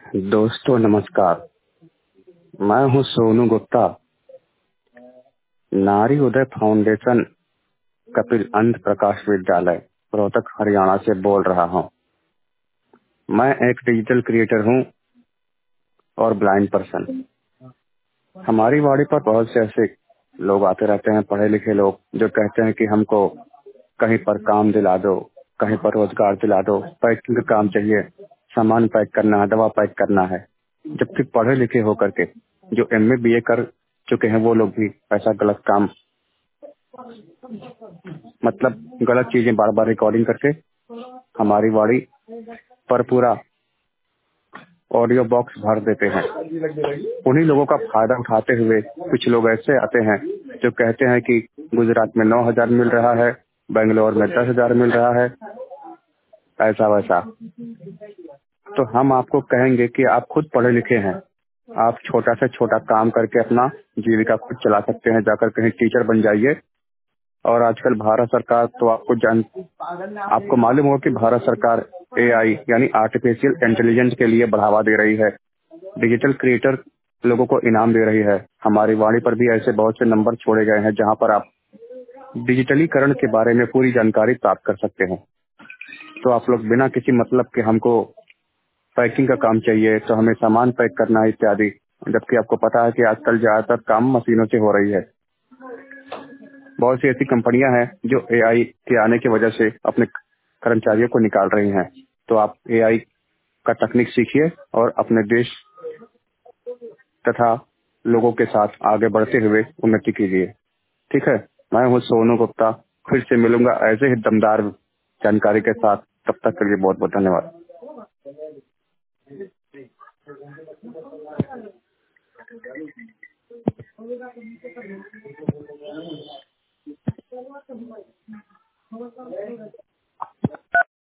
दोस्तों नमस्कार। मैं हूं सोनू गुप्ता, नारी उदय फाउंडेशन कपिल अंध प्रकाश विद्यालय रोहतक हरियाणा से बोल रहा हूं। मैं एक डिजिटल क्रिएटर हूं और ब्लाइंड पर्सन। हमारी वाड़ी पर बहुत से ऐसे लोग आते रहते हैं, पढ़े लिखे लोग, जो कहते हैं कि हमको कहीं पर काम दिला दो, कहीं पर रोजगार दिला दो, पैकिंग का काम चाहिए, सामान पैक करना है, दवा पैक करना है। जबकि पढ़े लिखे होकर के जो एमए बीए कर चुके हैं वो लोग भी ऐसा गलत काम, मतलब गलत चीजें बार बार रिकॉर्डिंग करके हमारी वाड़ी पर पूरा ऑडियो बॉक्स भर देते हैं। उन्हीं लोगों का फायदा उठाते हुए कुछ लोग ऐसे आते हैं जो कहते हैं कि गुजरात में 9,000 मिल रहा है, बेंगलोर में 10,000 मिल रहा है, ऐसा वैसा। तो हम आपको कहेंगे कि आप खुद पढ़े लिखे हैं, आप छोटा से छोटा काम करके अपना जीविका खुद चला सकते हैं। जाकर कहीं टीचर बन जाइए। और आजकल भारत सरकार, तो आपको मालूम हो कि भारत सरकार एआई यानी आर्टिफिशियल इंटेलिजेंस के लिए बढ़ावा दे रही है, डिजिटल क्रिएटर लोगों को इनाम दे रही है। हमारी वाणी पर भी ऐसे बहुत से नंबर छोड़े गए हैं जहां पर आप डिजिटलीकरण के बारे में पूरी जानकारी प्राप्त कर सकते हैं। तो आप लोग बिना किसी मतलब के हमको पैकिंग का काम चाहिए तो हमें सामान पैक करना है इत्यादि, जबकि आपको पता है कि आजकल ज्यादातर काम मशीनों से हो रही है। बहुत सी ऐसी कंपनियां हैं जो एआई के आने की वजह से अपने कर्मचारियों को निकाल रही हैं। तो आप एआई का तकनीक सीखिए और अपने देश तथा लोगों के साथ आगे बढ़ते हुए उन्नति कीजिए। ठीक है। मैं हूँ सोनू गुप्ता, फिर से मिलूंगा ऐसे ही दमदार जानकारी के साथ। तब तक के लिए बहुत बहुत धन्यवाद।